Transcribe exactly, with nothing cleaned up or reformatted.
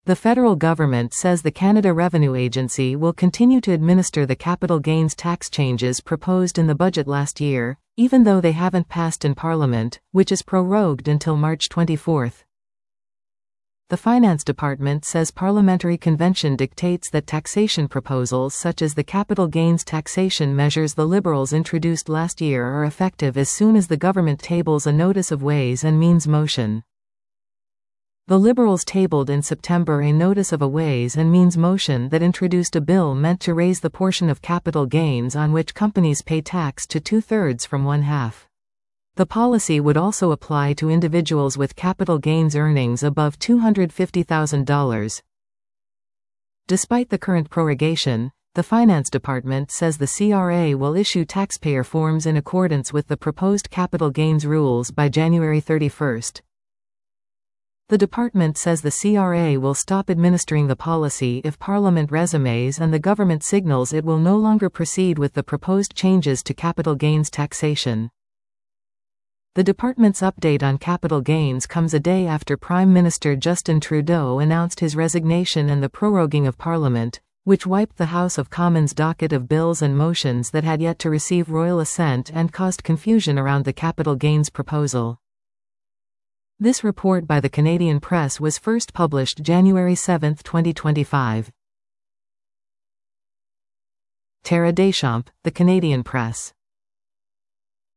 The federal government says the Canada Revenue Agency will continue to administer the capital gains tax changes proposed in the budget last year, even though they haven't passed in Parliament, which is prorogued until March twenty-fourth. The Finance Department says parliamentary convention dictates that taxation proposals such as the capital gains taxation measures the Liberals introduced last year are effective as soon as the government tables a Notice of Ways and Means motion. The Liberals tabled in September a Notice of a Ways and Means motion that introduced a bill meant to raise the portion of capital gains on which companies pay tax to two-thirds from one-half. The policy would also apply to individuals with capital gains earnings above two hundred fifty thousand dollars. Despite the current prorogation, the Finance Department says the C R A will issue taxpayer forms in accordance with the proposed capital gains rules by January thirty-first. The department says the C R A will stop administering the policy if Parliament resumes and the government signals it will no longer proceed with the proposed changes to capital gains taxation. The department's update on capital gains comes a day after Prime Minister Justin Trudeau announced his resignation and the proroguing of Parliament, which wiped the House of Commons' docket of bills and motions that had yet to receive royal assent and caused confusion around the capital gains proposal. This report by the Canadian Press was first published January seventh, twenty twenty-five. Tara Deschamps, The Canadian Press.